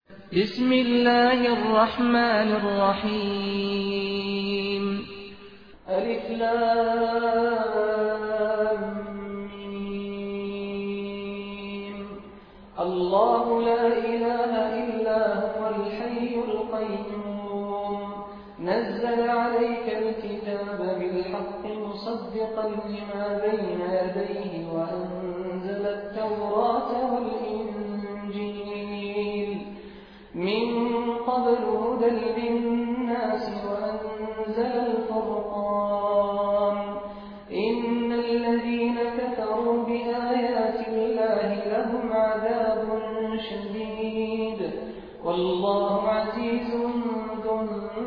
بسم الله الرحمن الرحيم. ألف لام ميم. الله لا إله إلا هو الحي القيوم نزل عليك الكتاب بالحق مصدقا لما بين يديه وأنزل التوراة والإنجيل من قبل هدى للناس وأنزل الفرقان إن الذين كفروا بآيات الله لهم عذاب شديد والله عزيز ذو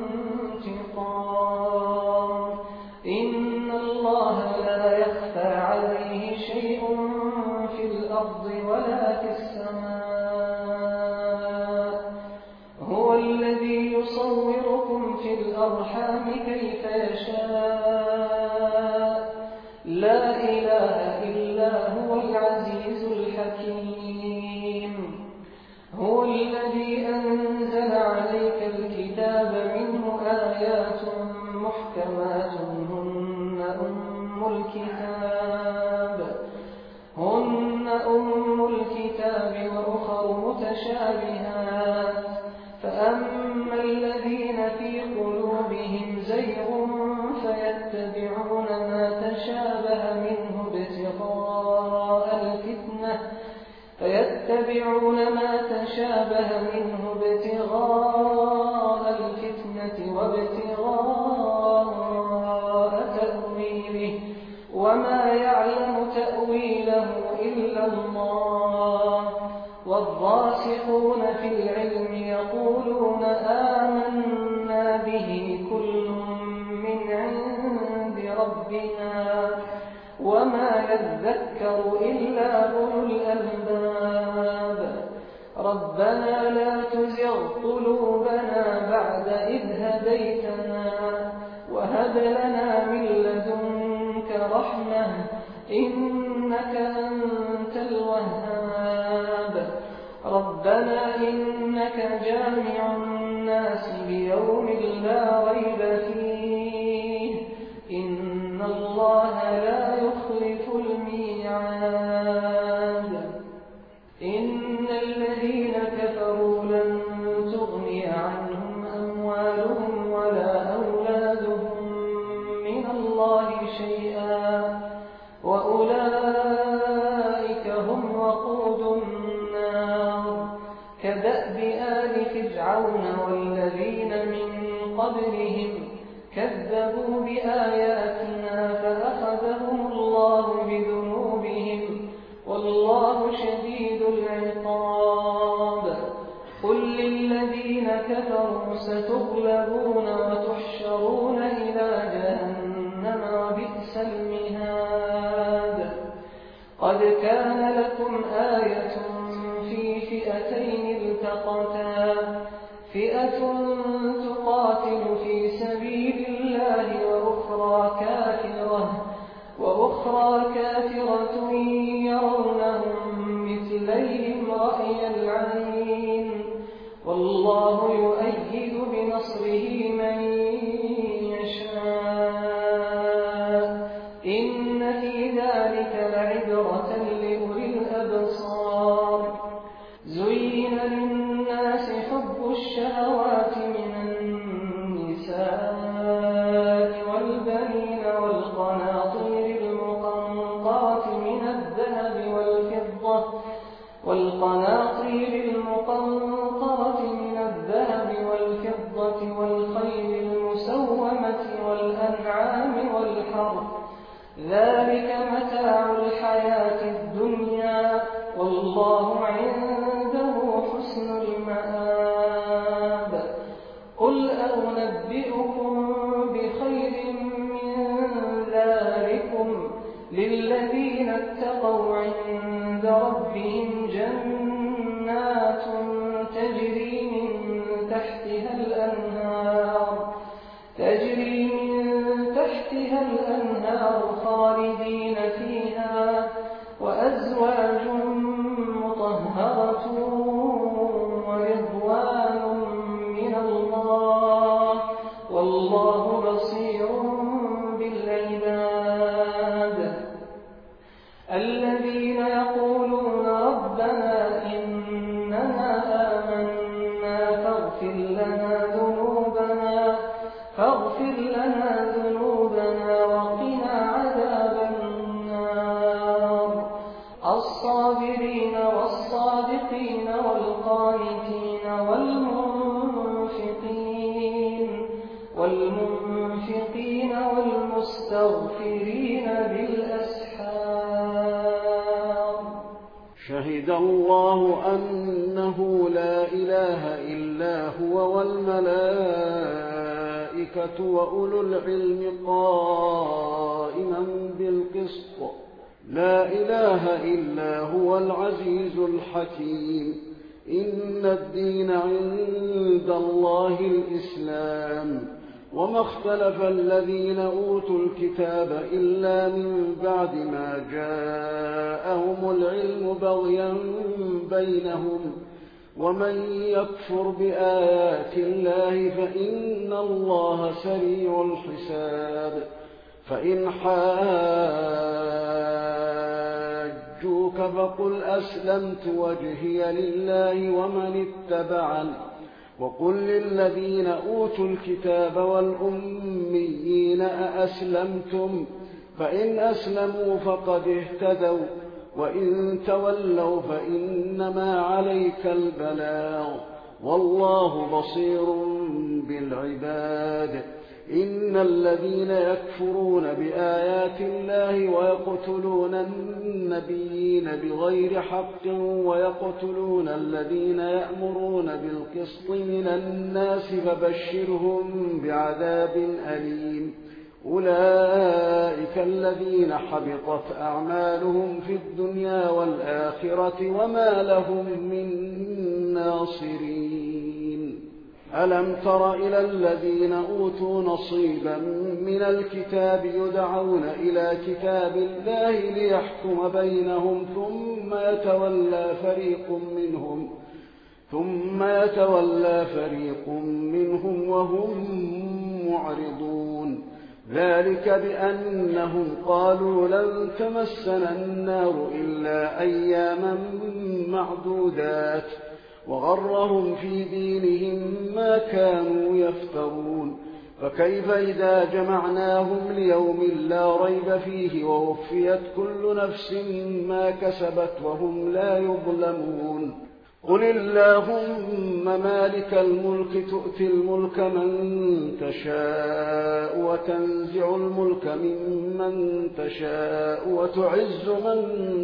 انتقام إن الله لا يخفى عليه شيء في الأرض ولا في السماء هو الذي يصوركم في الأرحام كيف يشاء لا إله إلا هو العزيز الحكيم هو الذي أنزل عليك الكتاب منه آيات محكمات هن أم الكتاب وأخر متشابهات فأما الذين في قلوبهم زيغ فيتبعون ما تشابه منه ابتغاء الفتنة وابتغاء تأويله وما يعلم تأويله إلا الله والراسخون في العلم يقولون آمنا به كل من عند ربنا وما يذكر إلا أولو الألباب ربنا لا تزغ قلوبنا بعد إذ هديتنا وهب لنا من لدنك رحمة إنك أنت الوهاب ربنا إنك جامع الناس ليوم لا ريب فيه إن الله لا يخلف الميعاد إن الذين كفروا لن تغني عنهم أموالهم ولا أولادهم من الله شيئا وأولئك هم وقود النار كدأب آل فرعون والذين من قبلهم كذبوا بآياتنا فأخذهم الله بذنوبهم والله شديد العقاب قل للذين كفروا ستغلبون وتحشرون إلى جهنم وبئس المهاد قد كان لكم آية في فئتين التقتا فئة تقاتل في سبيل الله وأخرى كافرة يرونهم مثليهم رأي العين والله يؤيد بنصره من يشاء إن في ذلك لعبرة لأولي الأبصار زين للناس حب الشهوات من النساء والبنين والقناطير المقنطرة من الذهب والفضة والخيل المسومة والأنعام والحرث ذلك متاع الحياة الدنيا والله عنده حسن المآب قل أنبئكم بخير من ذلكم للذين اتقوا عند ربهم جنات تجري من تحتها الأنهار خالدين فيها وأزواج مطهرة ورضوان والصابرين والقانتين والمنفقين والمستغفرين بالأسحار. شهد الله أنه لا إله إلا هو والملائكة وأولو العلم قائما بالقسط. لا إله إلا هو العزيز الحكيم. إن الدين عند الله الإسلام. وما اختلف الذين أوتوا الكتاب إلا من بعد ما جاءهم العلم بغيا بينهم. ومن يكفر بآيات الله فإن الله سريع الحساب. فإن حاجوك فقل أسلمت وجهي لله ومن اتبعني. وقل للذين أوتوا الكتاب والأميين أأسلمتم؟ فإن أسلموا فقد اهتدوا وإن تولوا فإنما عليك البلاغ والله بصير بالعباد. إن الذين يكفرون بآيات الله ويقتلون النبيين بغير حق ويقتلون الذين يأمرون بالقسط من الناس فبشرهم بعذاب أليم. أولئك الذين حبطت أعمالهم في الدنيا والآخرة وما لهم من ناصرين. ألم تر إلى الذين أوتوا نصيبا من الكتاب يدعون إلى كتاب الله ليحكم بينهم ثم يتولى فريق منهم وهم معرضون. ذلك بأنهم قالوا لن تمسنا النار إلا أياما معدودات وغرهم في دينهم ما كانوا يفترون. فكيف إذا جمعناهم ليوم لا ريب فيه ووفيت كل نفس ما كسبت وهم لا يظلمون. قل اللهم مالك الملك تؤتي الملك من تشاء وتنزع الملك ممن تشاء وتعز من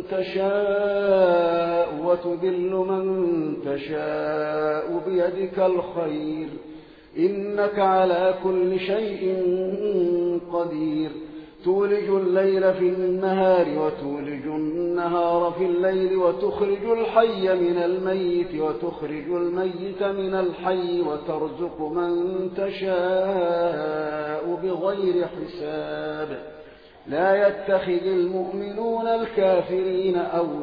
تشاء وتذل من تشاء بيدك الخير إنك على كل شيء قدير. تولج الليل في النهار وتولج النهار في الليل وتخرج الحي من الميت وتخرج الميت من الحي وترزق من تشاء بغير حساب. لا يتخذ المؤمنون الكافرين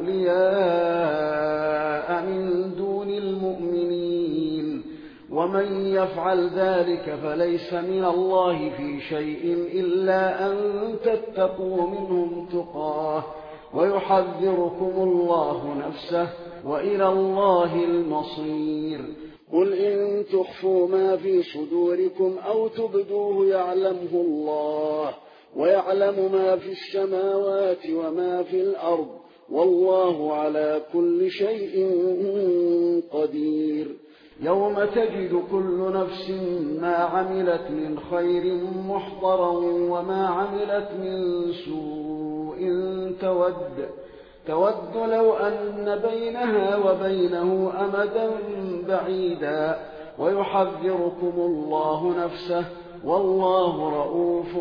أولياء من دون المؤمنين ومن يفعل ذلك فليس من الله في شيء إلا أن تتقوا منهم تقاه ويحذركم الله نفسه وإلى الله المصير. قل إن تخفوا ما في صدوركم أو تبدوه يعلمه الله ويعلم ما في السماوات وما في الأرض والله على كل شيء قدير. يوم تجد كل نفس ما عملت من خير محضرا وما عملت من سوء تود لو أن بينها وبينه أمدا بعيدا ويحذركم الله نفسه والله رؤوف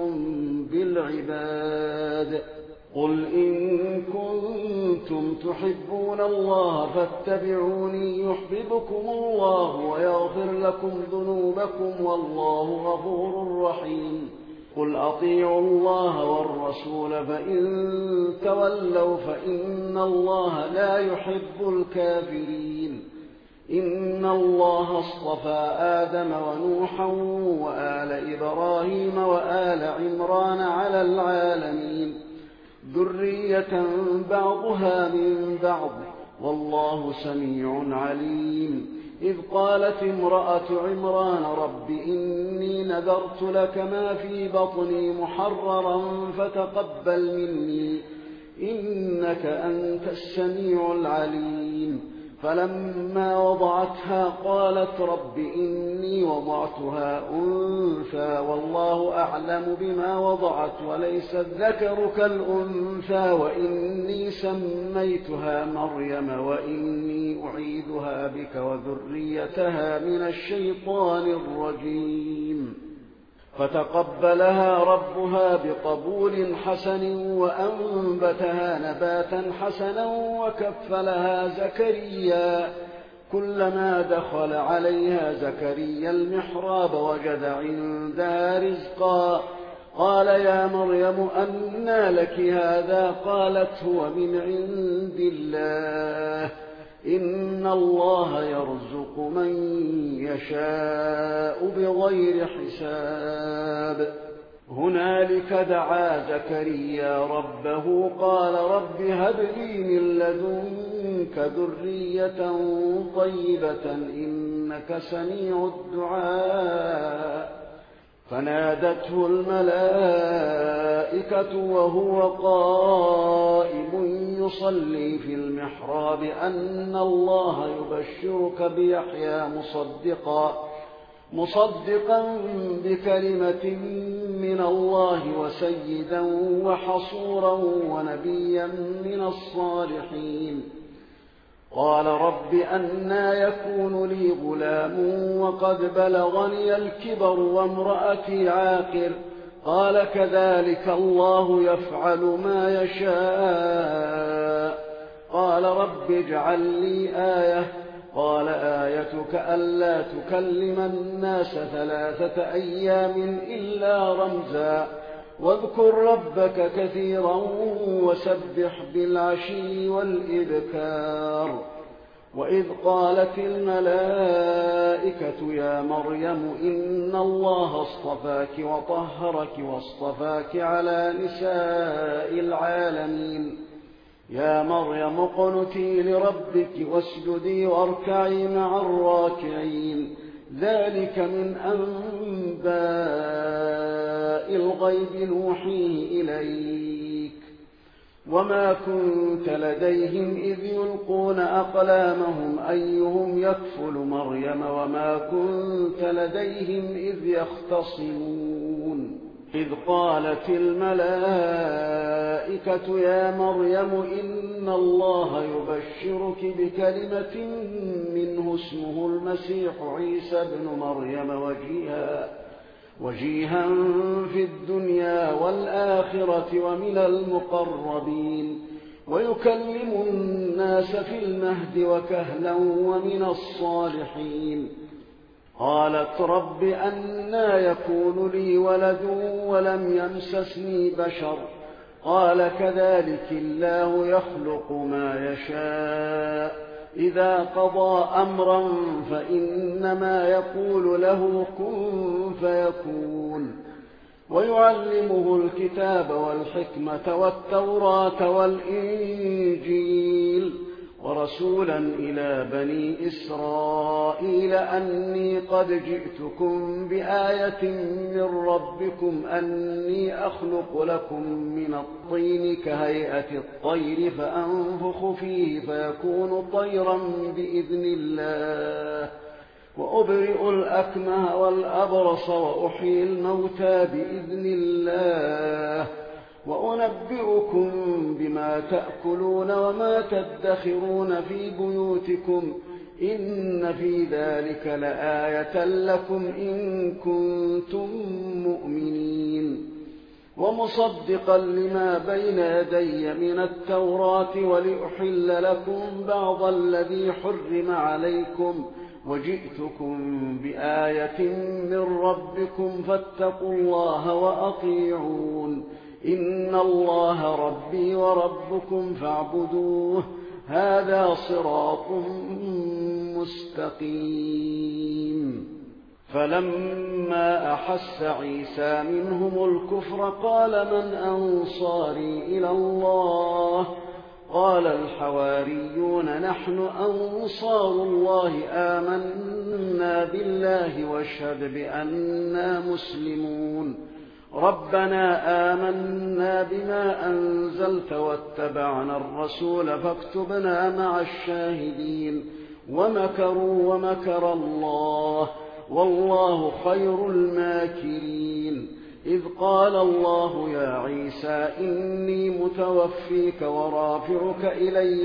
بالعباد. قل إن كنتم تحبون الله فاتبعوني يحببكم الله ويغفر لكم ذنوبكم والله غفور رحيم. قل أطيعوا الله والرسول فإن تولوا فإن الله لا يحب الكافرين. إن الله اصطفى آدم ونوحا وآل إبراهيم وآل عمران على العالمين ذرية بعضها من بعض والله سميع عليم. إذ قالت امرأة عمران رب إني نذرت لك ما في بطني محررا فتقبل مني إنك أنت السميع العليم. فلما وضعتها قالت رب إني وضعتها أنثى والله أعلم بما وضعت وليس الذكر كالأنثى وإني سميتها مريم وإني أعيذها بك وذريتها من الشيطان الرجيم. فتقبلها ربها بقبول حسن وأنبتها نباتا حسنا وكفلها زكريا. كلما دخل عليها زكريا المحراب وجد عندها رزقا قال يا مريم أنى لك هذا؟ قالت هو من عند الله إن الله يرزق من يشاء بغير حساب. هنالك دعا زكريا ربه قال رب هب لي من لدنك ذرية طيبة إنك سميع الدعاء. فنادته الملائكة وهو قائم يصلي في المحراب أن الله يبشرك بيحيى مصدقا بكلمة من الله وسيدا وحصورا ونبيا من الصالحين. قال رب أنى يكون لي غلام وقد بلغني الكبر وامرأتي عاقر؟ قال كذلك الله يفعل ما يشاء. قال رب اجعل لي آية. قال آيتك ألا تكلم الناس 3 أيام إلا رمزا واذكر ربك كثيرا وسبح بالعشي والإبكار. وإذ قالت الملائكة يا مريم إن الله اصطفاك وطهرك واصطفاك على نساء العالمين. يا مريم اقنتي لربك واسجدي واركعي مع الراكعين. ذلك من أنباء الغيب نوحيه إليك وما كنت لديهم إذ يلقون أقلامهم أيهم يكفل مريم وما كنت لديهم إذ يختصمون. إذ قالت الملائكة يا مريم إن الله يبشرك بكلمة منه اسمه المسيح عيسى بن مريم وجيها في الدنيا والآخرة ومن المقربين ويكلم الناس في المهد وكهلا ومن الصالحين. قالت رب أنى يكون لي ولد ولم يمسسني بشر؟ قال كذلك الله يخلق ما يشاء إذا قضى أمرا فإنما يقول له كن فيكون. ويعلمه الكتاب والحكمة والتوراة والإنجيل ورسولا إلى بني إسرائيل أني قد جئتكم بآية من ربكم أني أخلق لكم من الطين كهيئة الطير فأنفخ فيه فيكون طيرا بإذن الله وأبرئ الأكمه والأبرص وأحيي الموتى بإذن الله وأنبئكم بما تأكلون وما تدخرون في بيوتكم إن في ذلك لآية لكم إن كنتم مؤمنين. ومصدقا لما بين يدي من التوراة ولأحل لكم بعض الذي حرم عليكم وجئتكم بآية من ربكم فاتقوا الله وأطيعون إن الله ربي وربكم فاعبدوه هذا صراط مستقيم. فلما أحس عيسى منهم الكفر قال من أنصاري إلى الله؟ قال الحواريون نحن أنصار الله آمنا بالله واشهد بأننا مسلمون. ربنا آمنا بما أنزلت واتبعنا الرسول فاكتبنا مع الشاهدين ومكروا ومكر الله والله خير الماكرين إذ قال الله يا عيسى إني متوفيك ورافعك إلي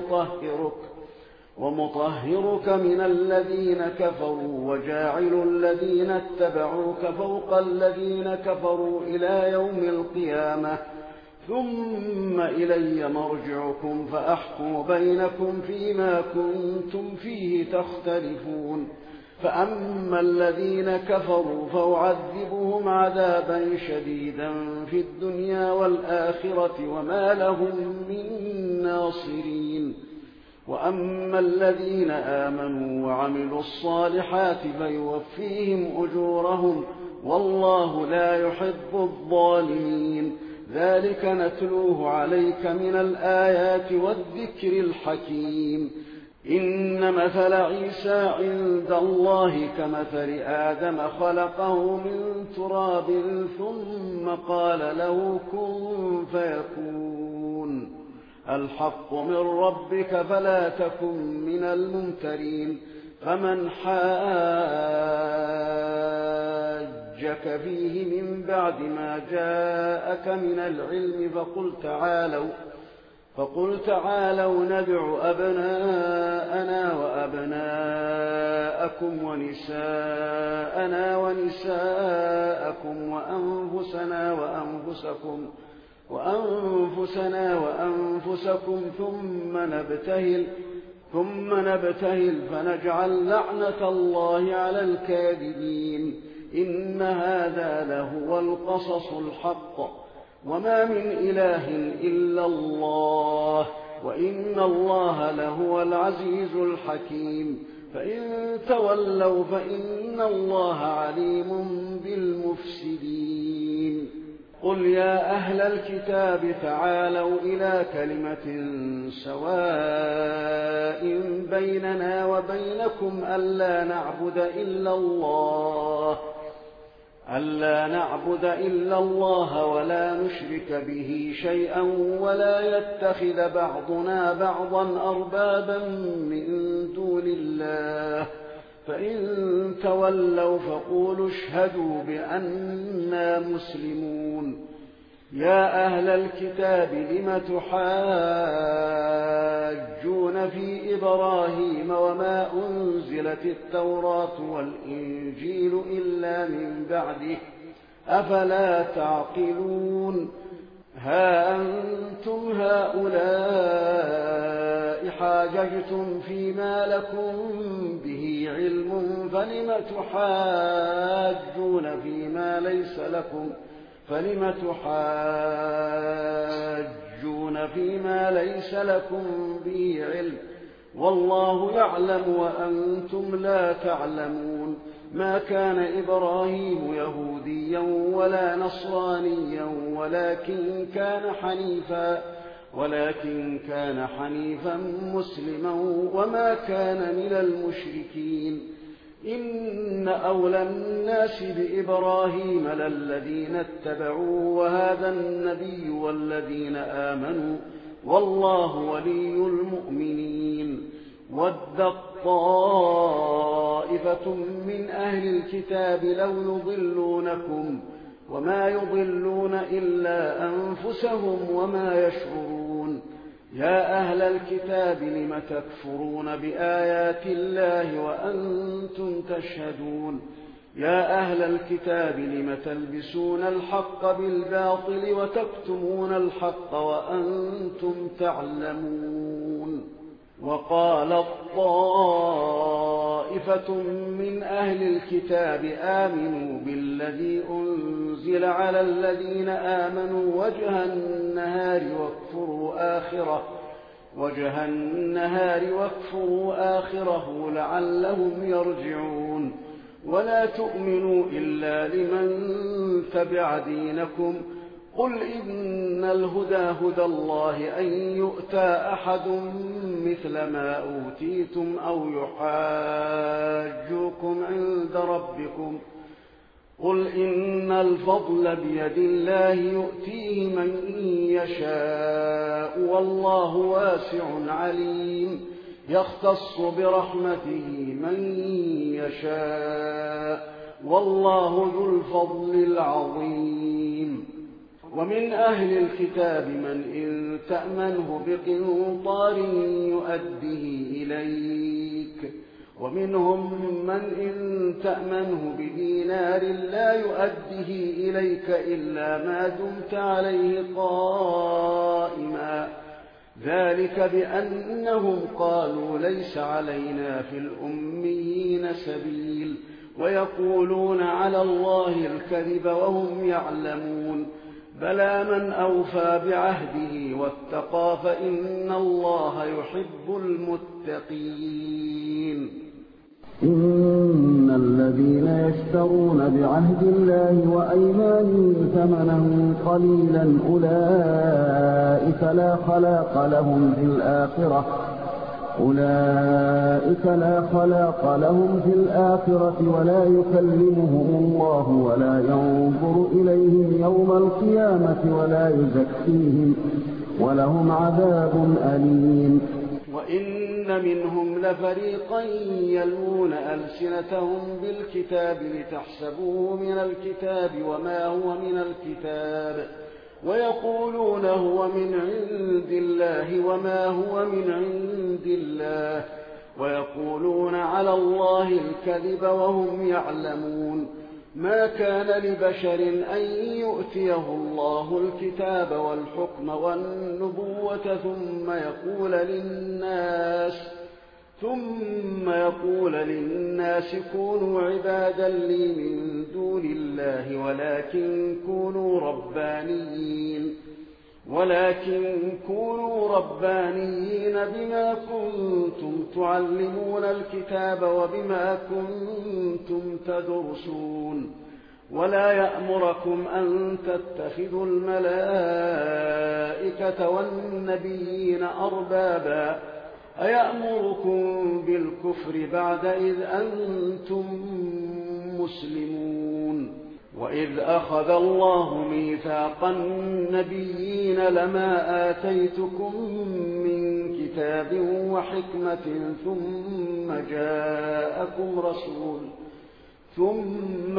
ومطهرك من الذين كفروا وجاعل الذين اتبعوك فوق الذين كفروا إلى يوم القيامة ثم إلي مرجعكم فأحكم بينكم فيما كنتم فيه تختلفون فأما الذين كفروا فأعذبهم عذابا شديدا في الدنيا والآخرة وما لهم من ناصرين وأما الذين آمنوا وعملوا الصالحات فيوفيهم أجورهم والله لا يحب الظالمين ذلك نتلوه عليك من الآيات والذكر الحكيم إن مثل عيسى عند الله كمثل آدم خلقه من تراب ثم قال له كن فيكون الحق من ربك فلا تكن من الممترين فمن حاجك فيه من بعد ما جاءك من العلم فقل تعالوا ندع أبناءنا وأبناءكم ونساءنا ونساءكم وأنفسنا وأنفسكم ثم نبتهل فنجعل لعنة الله على الكاذبين إن هذا لهو القصص الحق وما من إله إلا الله وإن الله لهو العزيز الحكيم فإن تولوا فإن الله عليم بالمفسدين قل يا أهل الكتاب تعالوا إلى كلمة سواء بيننا وبينكم ألا نعبد إلا الله ولا نشرك به شيئا ولا يتخذ بعضنا بعضا أربابا من دون الله فإن تولوا فقولوا اشهدوا بأننا مسلمون يا أهل الكتاب لم تحاجون في إبراهيم وما أنزلت التوراة والإنجيل إلا من بعده أفلا تعقلون ها أنتم هؤلاء حاججتم فيما لكم به علم فلم تحاجون فيما ليس لكم به علم والله يعلم وأنتم لا تعلمون ما كان إبراهيم يهوديا ولا نصرانيا ولكن كان حنيفا مسلما وما كان من المشركين إن أولى الناس بإبراهيم للذين اتبعوه وهذا النبي والذين آمنوا والله ولي المؤمنين ودت طائفة من أهل الكتاب لو يضلونكم وما يضلون إلا أنفسهم وما يشعرون يا أهل الكتاب لم تكفرون بآيات الله وأنتم تشهدون يا أهل الكتاب لم تلبسون الحق بالباطل وتكتمون الحق وأنتم تعلمون وقالت طائفة من أهل الكتاب آمنوا بالذي أنزل على الذين آمنوا وجه النهار واكفروا آخره لعلهم يرجعون ولا تؤمنوا إلا لمن تبع دينكم قل إن الهدى هدى الله أن يؤتى أحد مثل ما أوتيتم أو يحاجوكم عند ربكم قل إن الفضل بيد الله يؤتيه من يشاء والله واسع عليم يختص برحمته من يشاء والله ذو الفضل العظيم ومن أهل الكتاب من إن تأمنه بقنطار يؤديه إليك ومنهم من إن تأمنه بدينار لا يؤديه إليك إلا ما دمت عليه قائما ذلك بأنهم قالوا ليس علينا في الأميين سبيل ويقولون على الله الكذب وهم يعلمون بلى من أوفى بعهده واتقى فإن الله يحب المتقين إن الذين يشترون بعهد الله وأيمانهم ثمنا قليلا أولئك لا خلاق لهم في الآخرة ولا يكلمهم الله ولا ينظر إليهم يوم القيامة ولا يزكيهم ولهم عذاب أليم وإن منهم لفريقا يلوون ألسنتهم بالكتاب لتحسبوه من الكتاب وما هو من الكتاب ويقولون هو من عند الله وما هو من عند الله ويقولون على الله الكذب وهم يعلمون ما كان لبشر أن يؤتيه الله الكتاب والحكم والنبوة ثم يقول للناس كونوا عبادا لي من دون الله ولكن كونوا ربانيين بما كنتم تعلمون الكتاب وبما كنتم تدرسون ولا يأمركم أن تتخذوا الملائكة والنبيين أربابا أيأمركم بالكفر بعد إذ أنتم مسلمون وإذ أخذ الله ميثاق النبيين لما آتيتكم من كتاب وحكمة ثم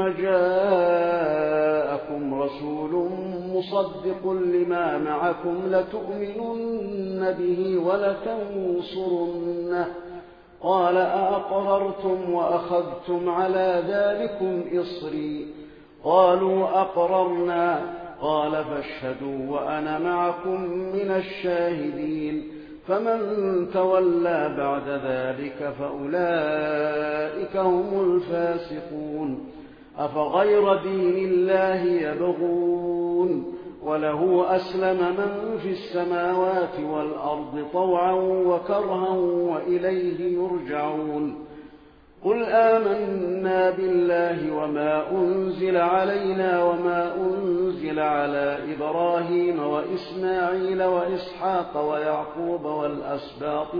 جاءكم رسول مصدق لما معكم لتؤمنن به ولتنصرنه قال أأقررتم وأخذتم على ذلكم إصري قالوا أقررنا قال فاشهدوا وأنا معكم من الشاهدين فمن تولى بعد ذلك فأولئك هم الفاسقون أفغير دين الله يبغون وله أسلم من في السماوات والأرض طوعا وكرها وإليه يرجعون قل آمنا بالله وما أنزل علينا وما أنزل على إبراهيم وإسماعيل وإسحاق ويعقوب والأسباط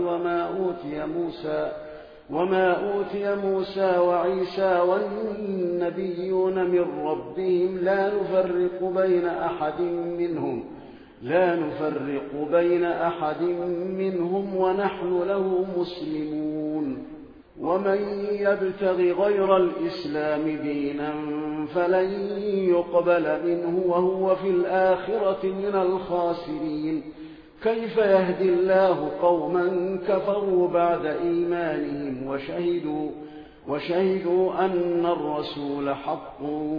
وما أوتي موسى وعيسى والنبيون من ربهم لا نفرق بين أحد منهم ونحن له مسلمون ومن يبتغ غير الإسلام دينا فلن يقبل منه وهو في الآخرة من الخاسرين كيف يهدي الله قوما كفروا بعد إيمانهم وشهدوا أن الرسول حق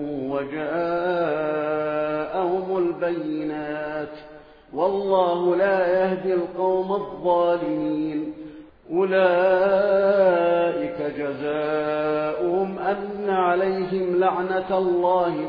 وجاءهم البينات والله لا يهدي القوم الظالمين أولئك جزاؤهم أن عليهم لعنة الله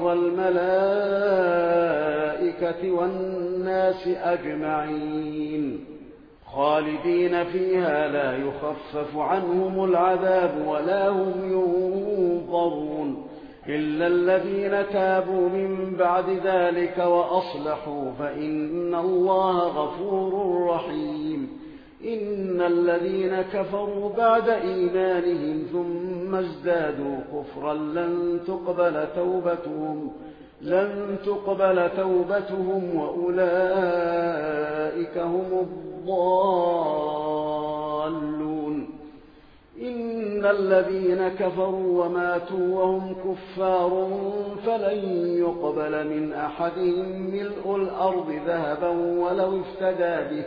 والملائكة والناس أجمعين خالدين فيها لا يخفف عنهم العذاب ولا هم ينظرون إلا الذين تابوا من بعد ذلك وأصلحوا فإن الله غفور رحيم إن الذين كفروا بعد إيمانهم ثم ازدادوا كفرا لن تقبل توبتهم وأولئك هم الضالون. إن الذين كفروا وماتوا وهم كفار فلن يقبل من أحدهم ملء الأرض ذهبا ولو افتدى به،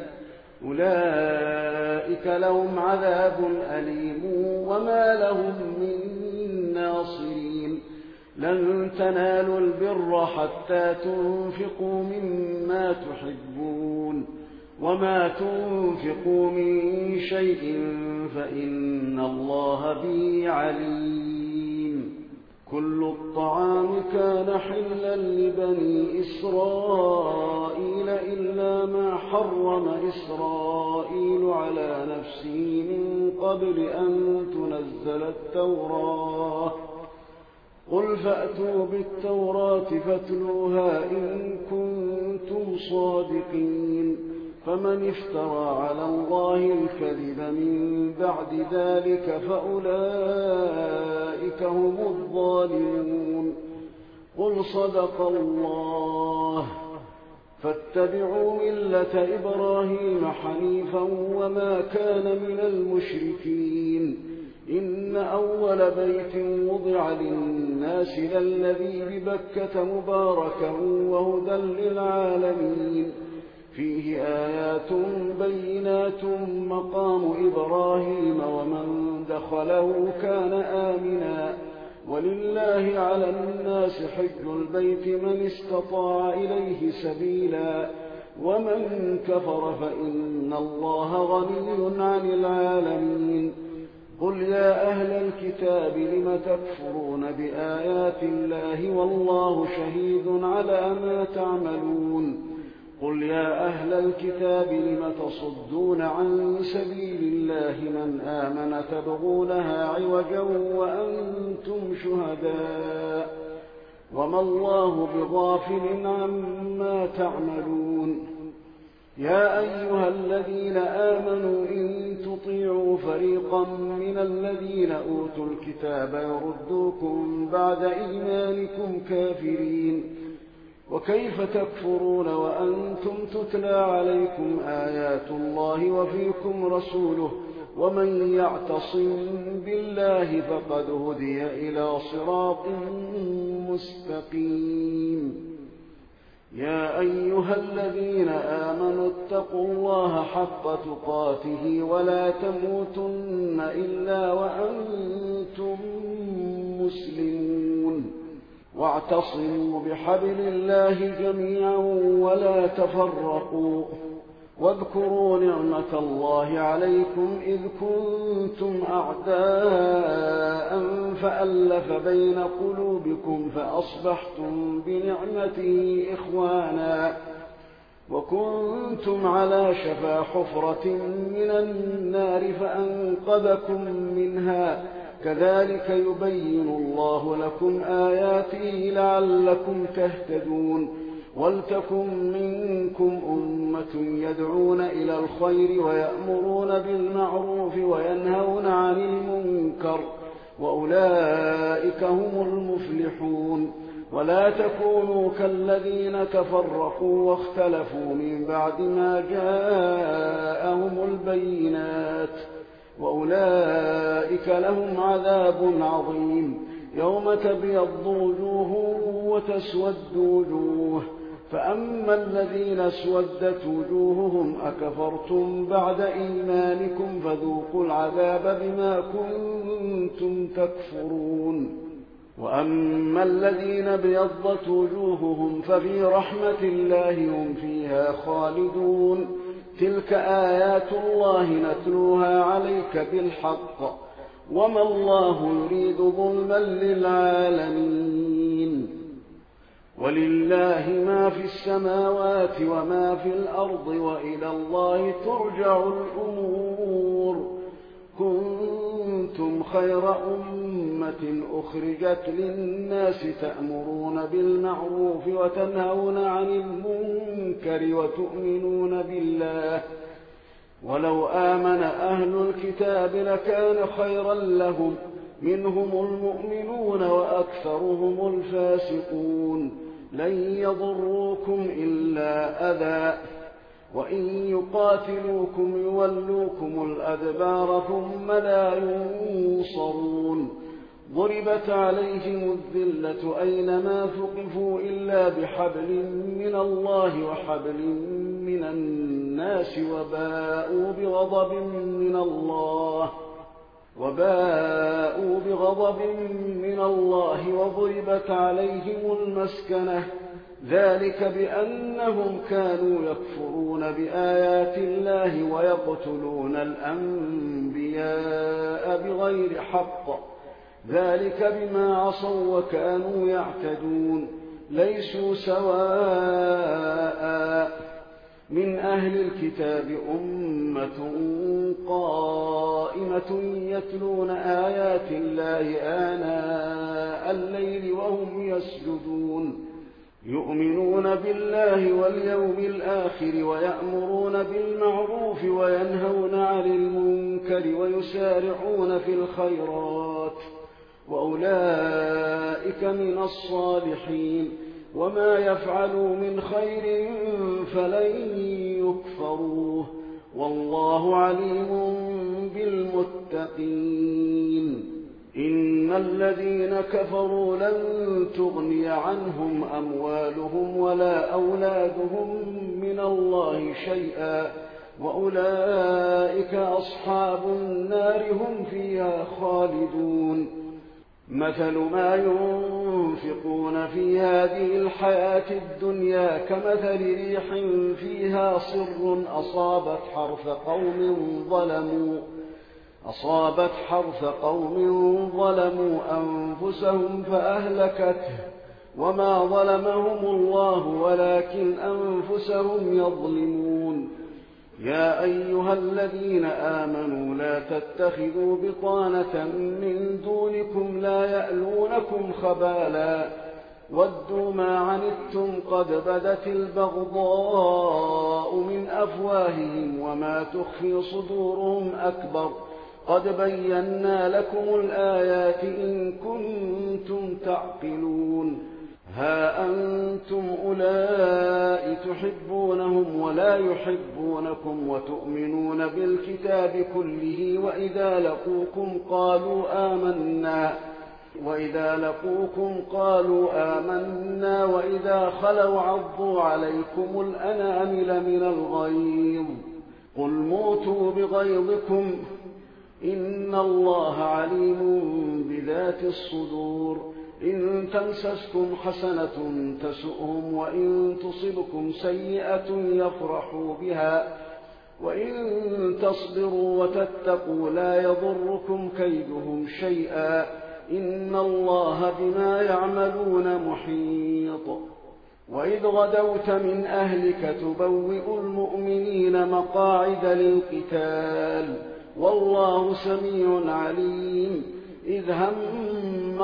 أولئك لهم عذاب أليم وما لهم من ناصرين. لن تنالوا البر حتى تنفقوا مما تحبون، وما تنفقوا من شيء فإن الله به عليم. كل الطعام كان حلا لبني إسرائيل إلا ما حرم إسرائيل على نفسه من قبل أن تنزل التوراة. قل فأتوا بالتوراة فاتلوها إن كنتم صادقين. فمن افترى على الله الكذب من بعد ذلك فأولئك هم الظالمون. قل صدق الله. فاتبعوا ملة إبراهيم حنيفا وما كان من المشركين. إن أول بيت وضع للناس للذي ببكة مباركا وهدى للعالمين، فيه آيات بينات مقام إبراهيم ومن دخله كان آمنا، ولله على الناس حج البيت من استطاع إليه سبيلا، ومن كفر فإن الله غني عن العالمين. قل يا أهل الكتاب لم تكفرون بآيات الله والله شهيد على ما تعملون. قل يا أهل الكتاب لم تصدون عن سبيل الله من آمن تبغونها عوجا وأنتم شهداء وما الله بغافل عما تعملون. يا أيها الذين آمنوا إن تطيعوا فريقا من الذين أوتوا الكتاب يردوكم بعد إيمانكم كافرين. وكيف تكفرون وأنتم تتلى عليكم آيات الله وفيكم رسوله ومن يعتصم بالله فقد هدي إلى صراط مستقيم. يا أيها الذين آمنوا اتقوا الله حق تقاته ولا تموتن إلا وأنتم مسلمون. واعتصموا بحبل الله جميعا ولا تفرقوا. واذكروا نعمة الله عليكم إذ كنتم أعداء فألف بين قلوبكم فأصبحتم بنعمته إخوانا وكنتم على شفا حفرة من النار فأنقذكم منها. كذلك يبين الله لكم آياته لعلكم تهتدون. ولتكن منكم أمة يدعون إلى الخير ويأمرون بالمعروف وينهون عن المنكر وأولئك هم المفلحون. ولا تكونوا كالذين تفرقوا واختلفوا من بعد ما جاءهم البينات وأولئك لهم عذاب عظيم. يوم تبيض وجوه وتسود وجوه، فأما الذين اسودت وجوههم أكفرتم بعد إيمانكم فذوقوا العذاب بما كنتم تكفرون. وأما الذين ابيضت وجوههم ففي رحمة الله هم فيها خالدون. تلك آيات الله نتلوها عليك بالحق وما الله يريد ظلما للعالمين. ولله ما في السماوات وما في الأرض وإلى الله ترجع الأمور. كنتم خير أمة أخرجت للناس تأمرون بالمعروف وتنهون عن المنكر وتؤمنون بالله ولو آمن أهل الكتاب لكان خيرا لهم منهم المؤمنون وأكثرهم الفاسقون لن يضروكم إلا أذى وإن يقاتلوكم يولوكم الأدبار ثم لا ينصرون ضربت عليهم الذلة أينما ثقفوا إلا بحبل من الله وحبل من الناس وباءوا بغضب من الله وضربت عليهم المسكنة ذلك بأنهم كانوا يكفرون بآيات الله ويقتلون الأنبياء بغير حق ذلك بما عصوا وكانوا يعتدون ليسوا سواء من أهل الكتاب أمة قائمة يتلون آيات الله آناء الليل وهم يسجدون يؤمنون بالله واليوم الآخر ويأمرون بالمعروف وينهون عن المنكر ويسارعون في الخيرات وأولئك من الصالحين وما يفعلوا من خير فلن يكفروه والله عليم بالمتقين إن الذين كفروا لن تغني عنهم أموالهم ولا أولادهم من الله شيئا وأولئك أصحاب النار هم فيها خالدون مثل ما ينفقون في هذه الحياة الدنيا كمثل ريح فيها صر أصابت حرث قوم ظلموا أنفسهم فأهلكته وما ظلمهم الله ولكن أنفسهم يظلمون يا أيها الذين آمنوا لا تتخذوا بطانة من دونكم لا يألونكم خبالا ودوا ما عنتم قد بدت البغضاء من أفواههم وما تخفي صدورهم أكبر قد بينا لكم الآيات إن كنتم تعقلون ها أنتم أولئك تحبونهم ولا يحبونكم وتؤمنون بالكتاب كله وإذا لقوكم قالوا آمنا وإذا خلوا عضوا عليكم الأنامل من الغيظ قل موتوا بغيظكم إن الله عليم بذات الصدور إن تمسسكم حسنة تسؤهم وإن تصبكم سيئة يفرحوا بها وإن تصبروا وتتقوا لا يضركم كيدهم شيئا إن الله بما يعملون محيط وإذ غدوت من أهلك تبوئ المؤمنين مقاعد للقتال والله سميع عليم إذ هم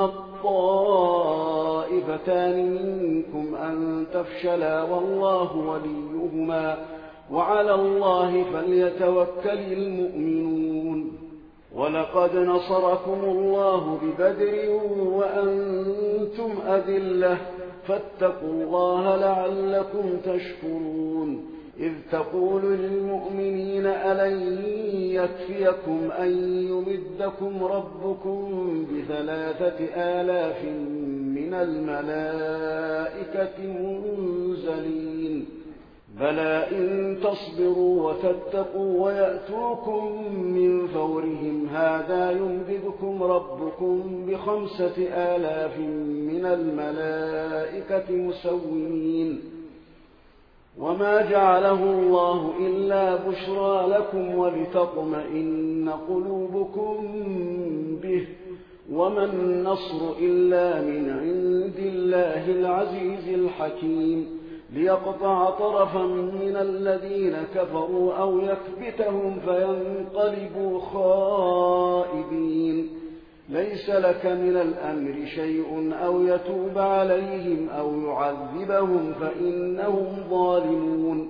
الطائفتان منكم أن تفشلا والله وليهما وعلى الله فليتوكل المؤمنون ولقد نصركم الله ببدر وأنتم أذلة فاتقوا الله لعلكم تشكرون إذ تقول للمؤمنين ألن يكفيكم أن يمدكم ربكم ب3,000 من الملائكة منزلين بلى إن تصبروا وتتقوا ويأتوكم من فورهم هذا يمددكم ربكم ب5,000 من الملائكة مسومين وما جعله الله إلا بشرى لكم ولتطمئن قلوبكم به وما النصر إلا من عند الله العزيز الحكيم ليقطع طرفا من الذين كفروا أو يكبتهم فينقلبوا خائبين ليس لك من الأمر شيء أو يتوب عليهم أو يعذبهم فإنهم ظالمون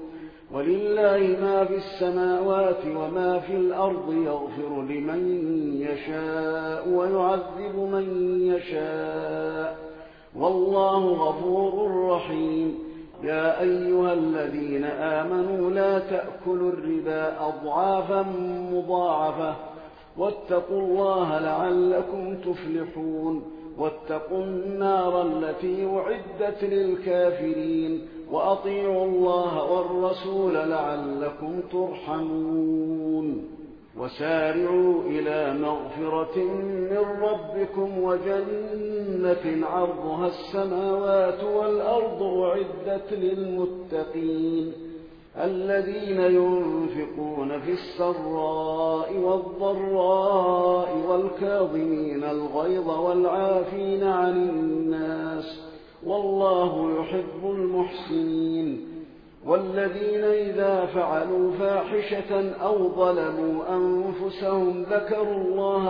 ولله ما في السماوات وما في الأرض يغفر لمن يشاء ويعذب من يشاء والله غفور رحيم. يا أيها الذين آمنوا لا تأكلوا الربا أضعافا مضاعفة واتقوا الله لعلكم تفلحون. واتقوا النار التي أعدت للكافرين وأطيعوا الله والرسول لعلكم ترحمون. وسارعوا إلى مغفرة من ربكم وجنة عرضها السماوات والأرض أعدت للمتقين الذين ينفقون في السراء والضراء والكاظمين الغيظ والعافين عن الناس والله يحب المحسنين. والذين إذا فعلوا فاحشة أو ظلموا أنفسهم ذكروا الله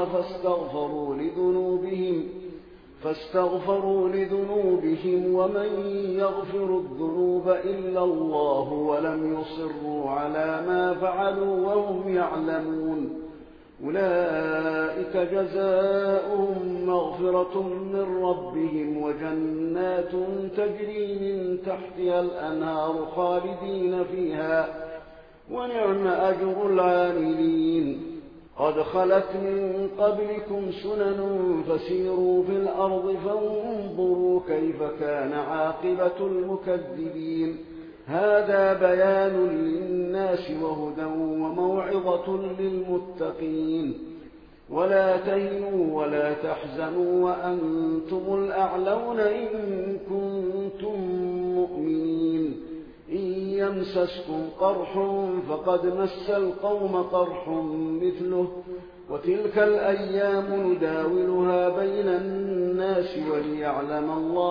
فاستغفروا لذنوبهم ومن يغفر الذنوب إلا الله ولم يصروا على ما فعلوا وهم يعلمون أولئك جزاؤهم مغفرة من ربهم وجنات تجري من تحتها الأنهار خالدين فيها ونعم أجر العاملين. قد خلت من قبلكم سنن فسيروا في الأرض فانظروا كيف كان عاقبة المكذبين. هذا بيان للناس وهدى وموعظة للمتقين. ولا تهنوا ولا تحزنوا وأنتم الأعلون إن كنتم مؤمنين. إن يمسسكم قرح فقد مس القوم قرح مثله وتلك الأيام نداولها بين الناس وليعلم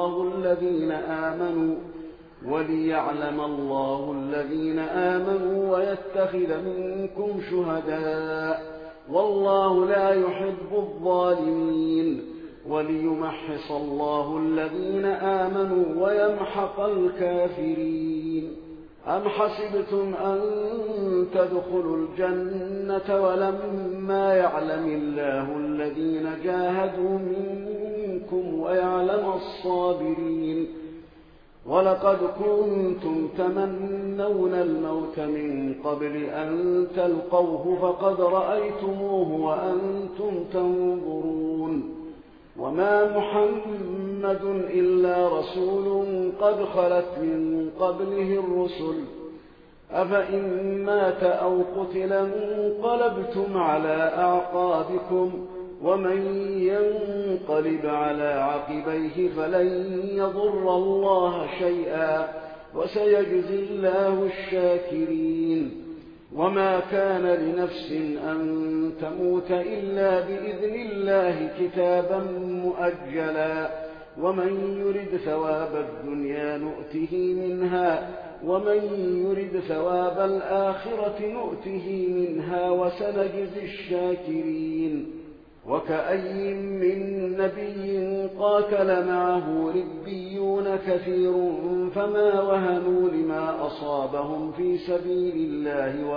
الله الذين آمنوا ويتخذ منكم شهداء والله لا يحب الظالمين وليمحص الله الذين آمنوا ويمحق الكافرين. أم حسبتم أن تدخلوا الجنة ولما يعلم الله الذين جاهدوا منكم ويعلم الصابرين. ولقد كنتم تمنون الموت من قبل أن تلقوه فقد رأيتموه وأنتم تنظرون. وما محمد إلا رسول قد خلت من قبله الرسل أفإن مات أو قتل انقلبتم على أعقابكم ومن ينقلب على عقبيه فلن يضر الله شيئا وسيجزي الله الشاكرين. وما كان لنفس أن تموت إلا بإذن الله كتابا مؤجلا ومن يرد ثواب الدنيا نؤته منها ومن يرد ثواب الآخرة نؤته منها وسنجزي الشاكرين. وكأي من نبي قاتل معه ربيون كثير فما وهنوا لما أصابهم في سبيل الله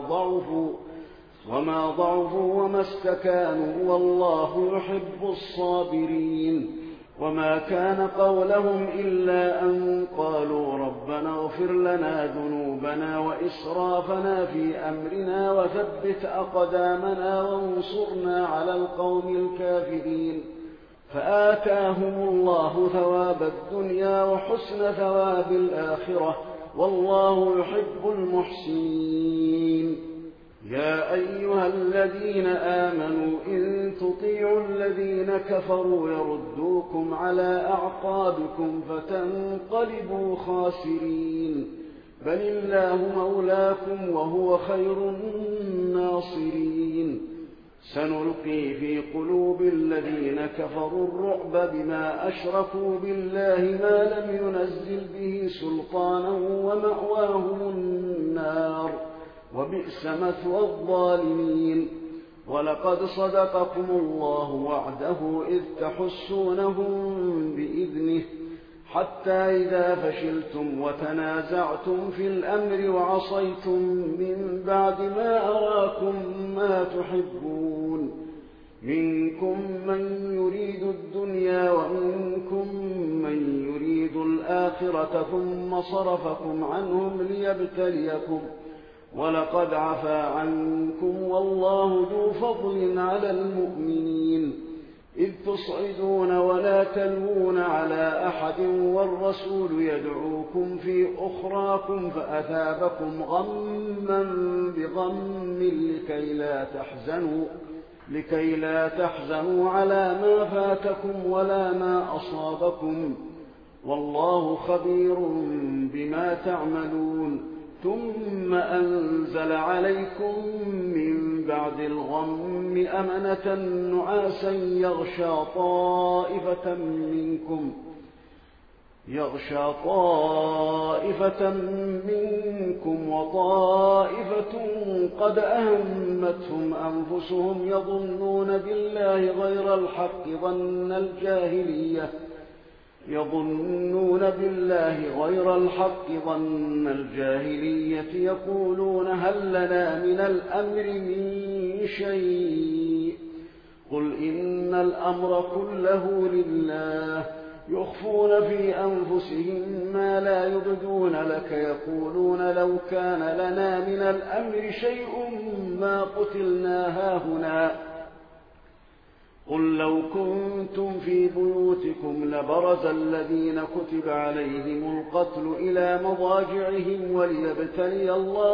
وما ضعفوا وما استكانوا والله يحب الصابرين. وما كان قولهم إلا أن قالوا ربنا اغفر لنا ذنوبنا وإسرافنا في أمرنا وثبت أقدامنا وانصرنا على القوم الكافرين. فآتاهم الله ثواب الدنيا وحسن ثواب الآخرة والله يحب المحسنين. يا أيها الذين آمنوا إن تطيعوا الذين كفروا يردوكم على أعقابكم فتنقلبوا خاسرين بل الله مولاكم وهو خير الناصرين. سنلقي في قلوب الذين كفروا الرعب بما أشركوا بالله ما لم ينزل به سلطانا ومأواهم النار وبئس مثوى الظالمين. ولقد صدقكم الله وعده إذ تحسونهم بإذنه حتى إذا فشلتم وتنازعتم في الأمر وعصيتم من بعد ما أراكم ما تحبون منكم من يريد الدنيا ومنكم من يريد الآخرة ثم صرفكم عنهم ليبتليكم ولقد عفا عنكم والله ذو فضل على المؤمنين إذ تصعدون ولا تلوون على أحد والرسول يدعوكم في أخراكم فأثابكم غما بغم لكي لا تحزنوا على ما فاتكم ولا ما أصابكم والله خبير بما تعملون ثم أنزل عليكم من بعد الغم أمنة نعاسا يغشى طائفة منكم وطائفة قد أهمتهم أنفسهم يظنون بالله غير الحق ظن الجاهلية يقولون هل لنا من الأمر من شيء قل إن الأمر كله لله يخفون في أنفسهم ما لا يبدون لك يقولون لو كان لنا من الأمر شيء ما قتلنا هاهنا قل لو كنتم في بيوتكم لبرز الذين كتب عليهم القتل إلى مضاجعهم وليبتلي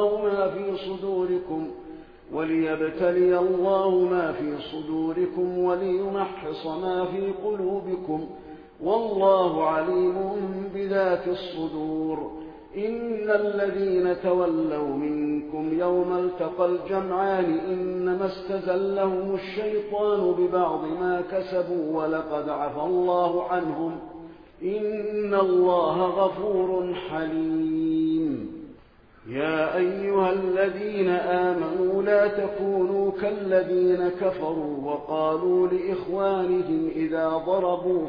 الله ما في صدوركم وليمحص ما في قلوبكم والله عليم بذات الصدور إن الذين تولوا منكم يوم التقى الجمعان إنما استزلهم الشيطان ببعض ما كسبوا ولقد عفا الله عنهم إن الله غفور حليم يا أيها الذين آمنوا لا تكونوا كالذين كفروا وقالوا لإخوانهم إذا ضربوا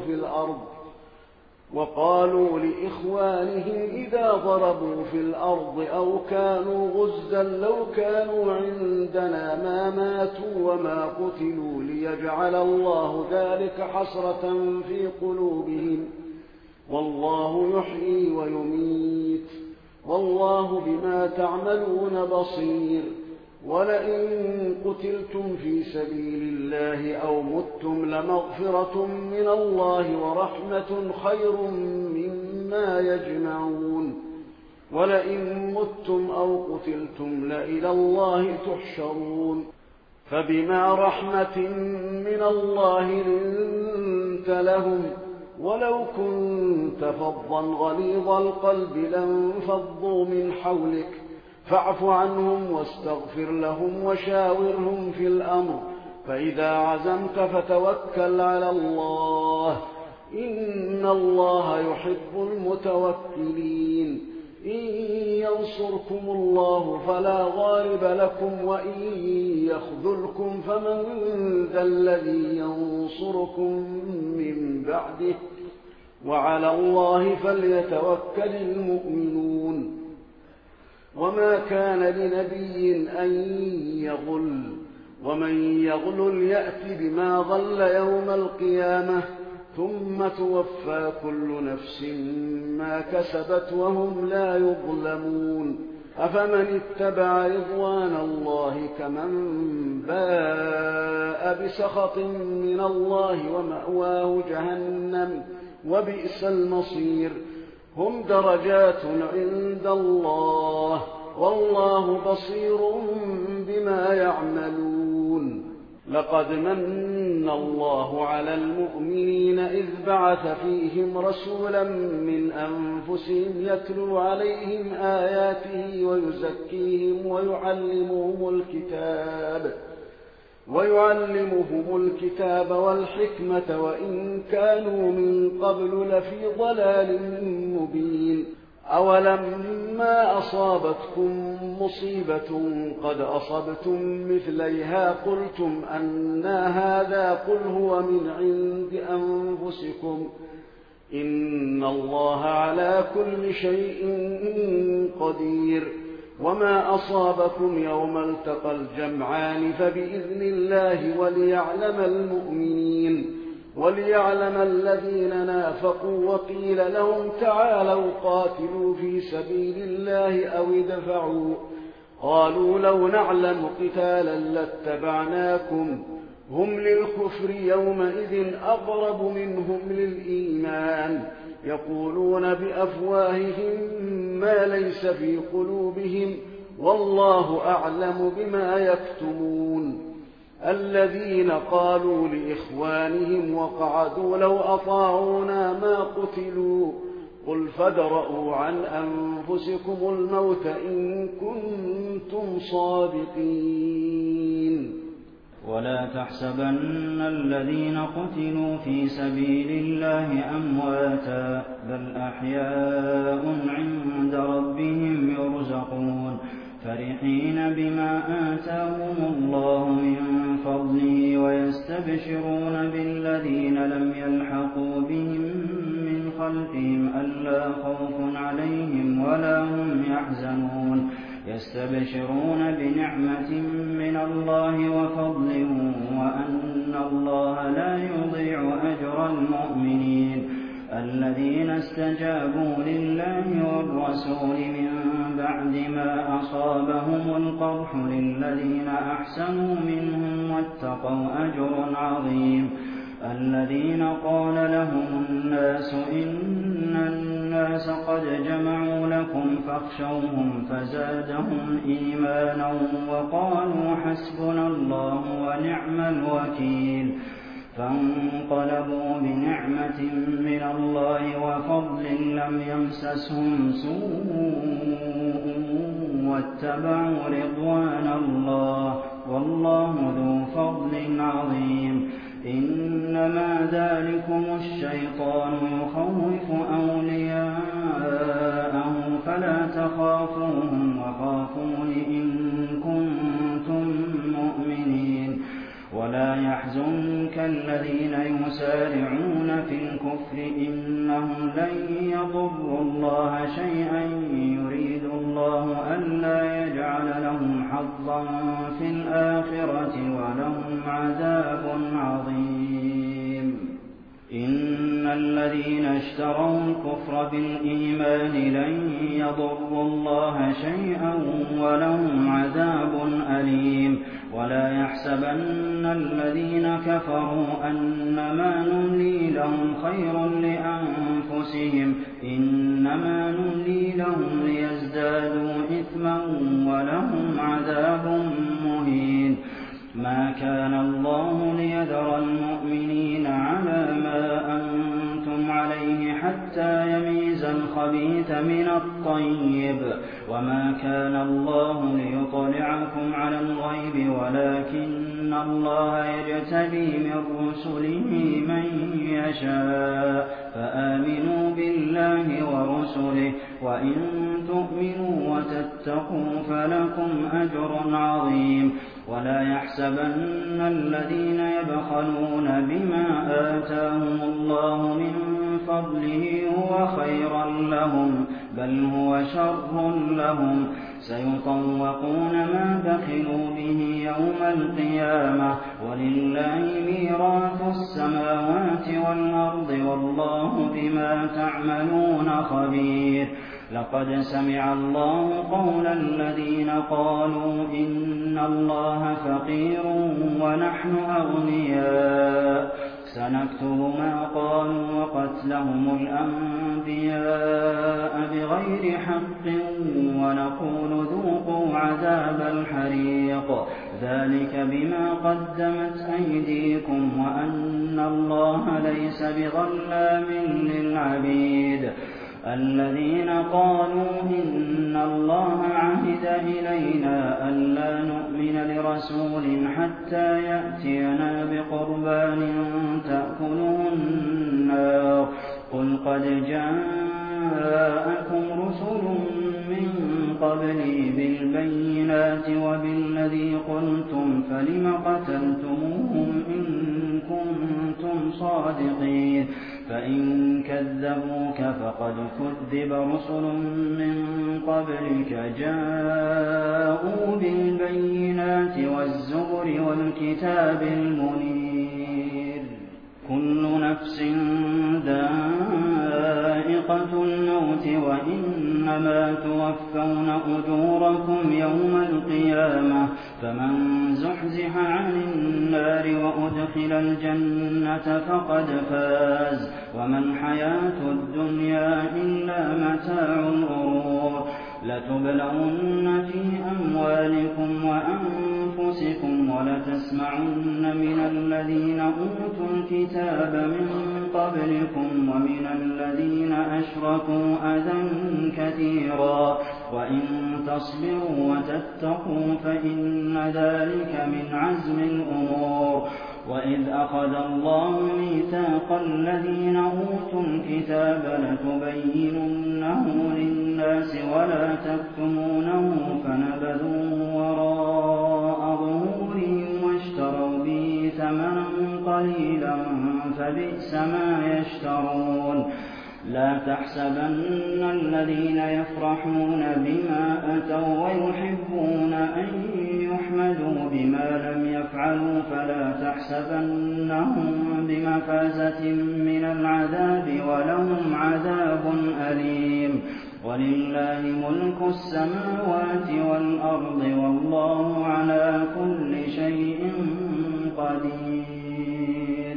في الأرض أو كانوا غزا لو كانوا عندنا ما ماتوا وما قتلوا ليجعل الله ذلك حسرة في قلوبهم والله يحيي ويميت والله بما تعملون بصير ولئن قتلتم في سبيل الله أو متم لمغفرة من الله ورحمة خير مما يجمعون ولئن متم أو قتلتم لإلى الله تحشرون فبما رحمة من الله لنت لهم ولو كنت فظا غليظ القلب لانفضوا من حولك فاعف عنهم واستغفر لهم وشاورهم في الأمر فإذا عزمت فتوكل على الله إن الله يحب المتوكلين إن ينصركم الله فلا غالب لكم وإن يخذلكم فمن ذا الذي ينصركم من بعده وعلى الله فليتوكل المؤمنون وما كان لنبي أن يغل ومن يغل يأت بما غل يوم القيامة ثم توفى كل نفس ما كسبت وهم لا يظلمون أفمن اتبع رضوان الله كمن باء بسخط من الله ومأواه جهنم وبئس المصير هم درجات عند الله والله بصير بما يعملون لقد من الله على المؤمنين إذ بعث فيهم رسولا من أنفسهم يتلو عليهم آياته ويزكيهم ويعلمهم الكتاب والحكمة وإن كانوا من قبل لفي ضلال مبين أولما أصابتكم مصيبة قد أصبتم مثليها قلتم أنى هذا قل هو من عند أنفسكم إن الله على كل شيء قدير. وما أصابكم يوم التقى الجمعان فبإذن الله وليعلم الذين نافقوا وقيل لهم تعالوا قاتلوا في سبيل الله أو ادفعوا قالوا لو نعلم قتالا لاتبعناكم هم للكفر يومئذ أقرب منهم للإيمان يقولون بأفواههم ما ليس في قلوبهم والله أعلم بما يكتمون. الذين قالوا لإخوانهم وقعدوا لو أطاعونا ما قتلوا قل فادرءوا عن أنفسكم الموت إن كنتم صادقين. ولا تحسبن الذين قتلوا في سبيل الله أمواتا بل أحياء عند ربهم يرزقون فرحين بما آتاهم الله من فضله ويستبشرون بالذين لم يلحقوا بهم من خلفهم ألا خوف عليهم ولا هم يحزنون يستبشرون بنعمة من الله وفضل وأن الله لا يضيع أجر المؤمنين الذين استجابوا لله والرسول من بعد ما أصابهم القرح للذين أحسنوا منهم واتقوا أجر عظيم. الذين قال لهم الناس إن الناس قد جمعوا لكم فاخشوهم فزادهم إيمانا وقالوا حسبنا الله ونعم الوكيل. فانقلبوا بنعمة من الله وفضل لم يمسسهم سوء واتبعوا رضوان الله والله ذو فضل عظيم. إنما ذلكم الشيطان يخوف أولياءه فلا تخافوهم وخافون إن كنتم مؤمنين. ولا يحزنك الذين يسارعون في الكفر إنهم لن يضروا الله شيئا يريد الله ألا يجعل لهم حظا في الآخرة ولهم عذاب عظيم. إن الذين اشتروا الكفر بالإيمان لن يضروا الله شيئا ولهم عذاب أليم. ولا يحسبن الذين كفروا أنما نملي لهم خير لأنفسهم إنما نملي لهم ليزدادوا إثما ولهم عذاب مهين. ما كان الله ليذر المؤمنين على ما أنتم عليه حتى يميز الخبيث من الطيب وما كان الله ليطلعكم على الغيب ولكن الله يجتبي من رسله من يشاء فآمنوا بالله ورسله وإن تؤمنوا وتتقوا فلكم أجر عظيم. ولا يحسبن الذين يبخلون بما آتاهم الله من فضله هو خيرا لهم بل هو شر لهم سيطوقون ما بخلوا به يوم القيامة ولله ميراث السماوات والأرض والله بما تعملون خبير. لقد سمع الله قول الذين قالوا إن الله فقير ونحن أغنياء سنكتب ما قالوا وقتلهم الأنبياء بغير حق ونقول ذوقوا عذاب الحريق ذلك بما قدمت أيديكم وأن الله ليس بظلام للعبيد. الذين قالوا إن الله عهد إلينا ألا نؤمن لرسول حتى يأتينا بقربان تأكله النار قل قد جاءكم رسل من قبلي بالبينات وبالذي قلتم فلم قتلتموهم إن كنتم صادقين. الصادقين فإن كذبوك فقد كذب رسل من قبلك جاءوا بالبينات والزبر والكتاب المنير كل نفس ذائقة الموت وإنما توفون أجوركم يوم القيامة فمن زحزح عن النار وأدخل الجنة فقد فاز وما الحياة الدنيا إلا متاع الغرور لتبلغن في أموالكم وأنفسكم ولتسمعن من الذين أوتوا الكتاب من قبلكم ومن الذين أشركوا أذى كثيرا وإن تصبروا وتتقوا فإن ذلك من عزم الأمور وإذ أخذ الله ميثاق الذين أوتوا الكتاب لتبيننه للناس ولا تكتمونه فنبذوه وراء ظهورهم واشتروا به ثمنا قليلا فبئس ما يشترون لا تحسبن الذين يفرحون بما أتوا ويحبون أن يحمدوا بما لم يفعلوا فلا تحسبنهم بمفازة من العذاب ولهم عذاب أليم ولله ملك السماوات والأرض والله على كل شيء قدير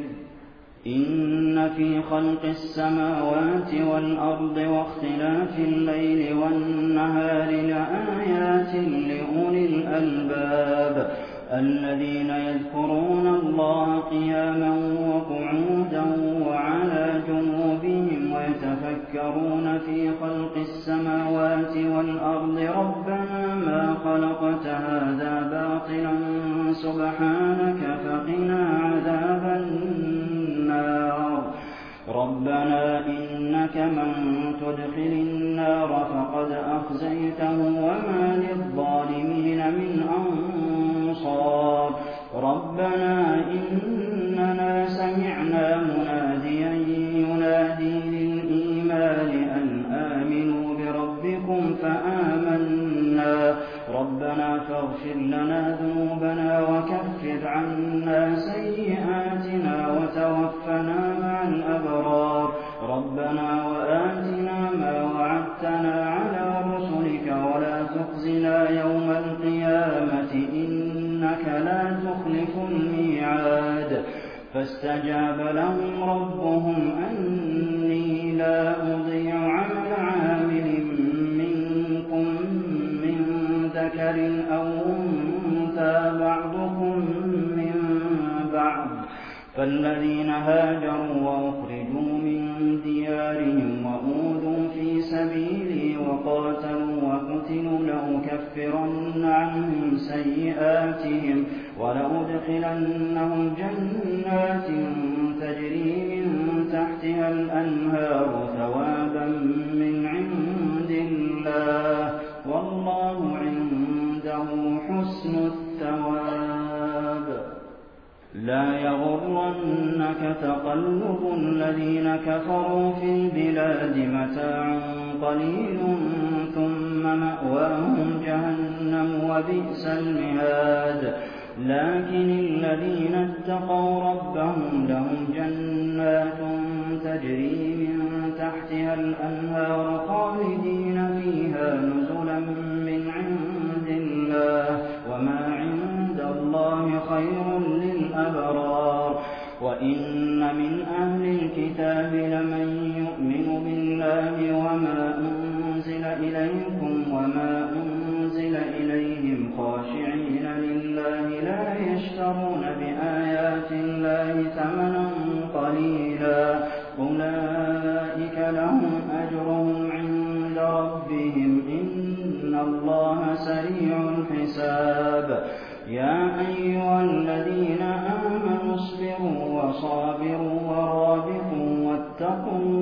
إن في خلق السماوات والأرض واختلاف الليل والنهار لآيات لأولي الألباب الذين يذكرون الله قياما وقعودا وعلى جنوبهم ويتفكرون في خلق السماوات والأرض ربنا ما خلقت هذا باطلا سبحانك فقنا عذاب النار ربنا إنك من تدخل النار فقد أخزيته وما للظالمين من أنصار ربنا إننا سمعنا مناديا ينادي للإيمان أن آمنوا بربكم فآمنا ربنا فاغفر لنا ذنوبنا وكفر عنا سيئاتنا وتوفنا مع الأبرار ربنا وآتنا ما وعدتنا على رسلك ولا تخزنا يوم القيامة إنك لا تخلف الميعاد فاستجاب لهم ربهم أني لا أضيع عمل عامل منكم من ذكر أو أنثى بعضكم من بعض فالذين هاجروا وأخرجوا من ديارهم وأوذوا في سبيلي وقاتلوا وقتلوا لأكفرن عنهم سيئاتهم ولأدخلنهم جنات تجري من تحتها الأنهار ثوابا من عند الله والله عنده حسن الثواب لا يغرنك تقلب الذين كفروا في البلاد متاع قليل ثم مأواهم جهنم وبئس المهاد لكن الذين اتقوا ربهم لهم جنات تجري من تحتها الأنهار خالدين فيها نزلا من عند الله وما عند الله خير للأبرار وإن من أهل الكتاب لمن يؤمن بالله وما أنزل إليكم وما أنزل إليهم خاشعين لله لا يشترون بآيات الله ثمنا قليلا أولئك لهم أجرهم عند ربهم إن الله سريع الحساب يا أيها الذين آمنوا اصبروا وصابروا ورابطوا واتقوا